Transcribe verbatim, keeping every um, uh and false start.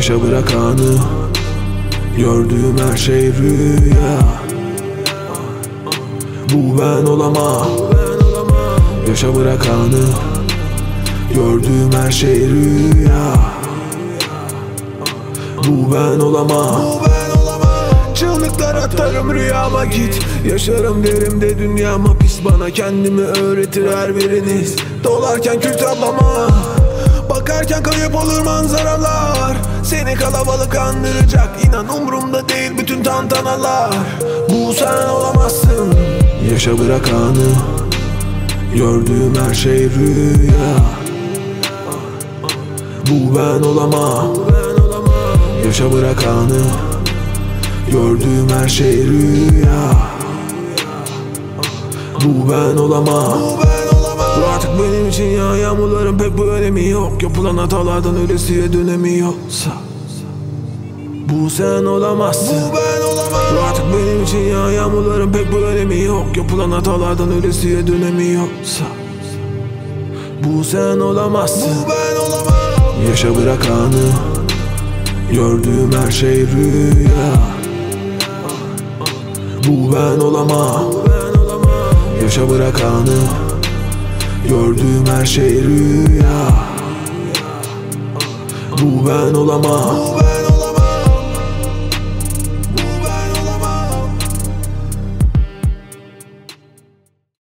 Yaşa bırak anı, gördüğüm her şey rüya. Bu ben olamam. Yaşa bırak anı, gördüğüm her şey rüya. Bu ben olamam. Çığlıklar atarım rüyama, git. Yaşarım derim de dünyama pis, bana kendimi öğretir her biriniz. Dolarken kül tablama, bakarken kayıp olur manzaralar. Seni kalabalık andıracak, inan umurumda değil bütün tantanalar. Bu sen olamazsın. Yaşa bırak anı, gördüğüm her şey rüya. Bu ben olamam. Yaşa bırak anı, gördüğüm her şey rüya. Bu ben olamam. Bu artık benim için ya, yağmurların pek bir önemi yok. Yapılan hatalardan öylesiye dönemi yoksa bu sen olamazsın. Bu ben olamam. Bu artık benim için ya, yağmurların pek bir önemi yok. Yapılan hatalardan öylesiye dönemi yoksa bu sen olamazsın. Bu ben olamam. Yaşa bırak anı, gördüğüm her şey rüya. Bu ben olamam. Yaşa bırak anı, gördüğüm her şey rüya. Bu ben olamam.